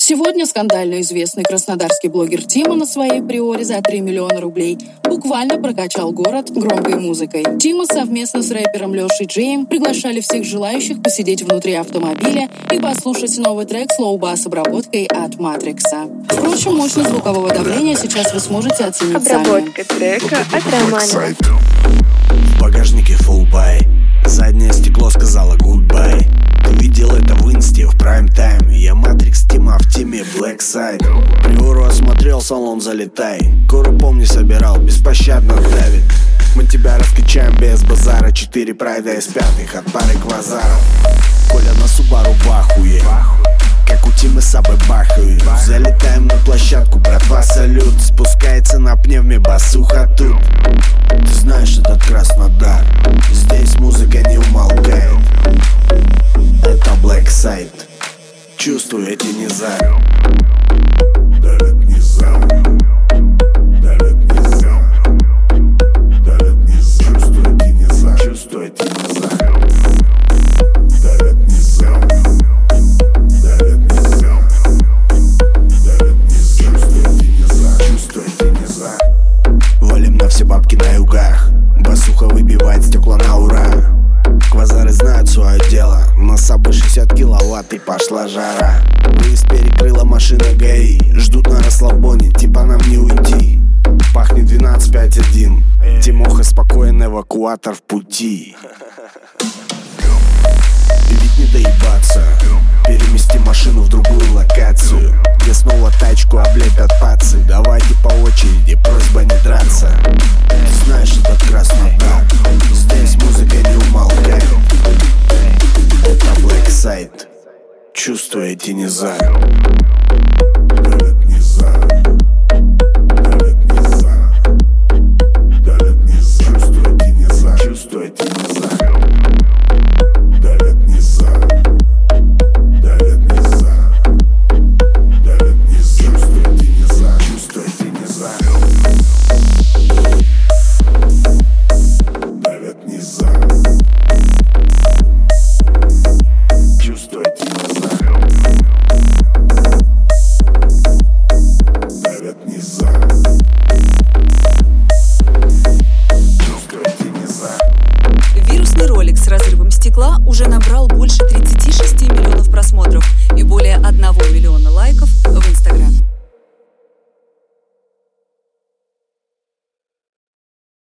Сегодня скандально известный краснодарский блогер Тима на своей приоре за 3 миллиона рублей буквально прокачал город громкой музыкой. Тима совместно с рэпером Лешей Джеем приглашали всех желающих посидеть внутри автомобиля и послушать новый трек с лоу-бас-обработкой от Матрикса. Впрочем, мощность звукового давления сейчас вы сможете оценить сами. Обработка трека от Романа. В багажнике full buy, заднее стекло сказала goodbye. Ты видел это в инсте в прайм-тайм. Я Матрикс, Тима в теме Black Side. Приору осмотрел, салон залетай. Гору помни собирал, беспощадно давит. Мы тебя раскачаем без базара. 4 прайда из 5 от пары квазаров. Коля на Субару бахуе, как у Тимы Сабы бахают. Залетаем на площадку, братва, салют. Спускается на пневме басуха тут. Ты знаешь, этот Краснодар, здесь музыка не умолкает. Это Black Side, чувствую эти низа. Давят низа, давят низа, давят низа. Чувствую эти низа, чувствую эти низа. Давят низа, давят низа, давят низа. Чувствую эти низа, чувствую эти низа. Валим на все бабки на югах. Басуха выбивает стекла на ура. Квазары знают свое дело. На Сабы 60 киловатт и пошла жара. Выезд перекрыла машина ГАИ. Ждут на расслабоне, типа нам не уйти. Пахнет 12-5-1. Тимоха спокоен, эвакуатор в пути. И ведь не доебаться. Перемести машину в другую локацию, где снова тачку облепят пацы. Давайте по очереди, просьба не драться. Ты знаешь, этот Краснодар, здесь музыка не умолкает. Это Black Side, чувствую эти низа. Давят низа, давят низа, давят низа. Чувствую эти низа, чувствую эти низа. Давят низа, давят низа, давят низа. Чувствую эти низа, чувствую эти низа. Давят низа, чувствую эти низа. Давят низа, чувствую эти низа. Вирусный ролик с разрывом стекла уже набрал больше 36 миллионов просмотров и более 1 миллиона лайков в Инстаграме.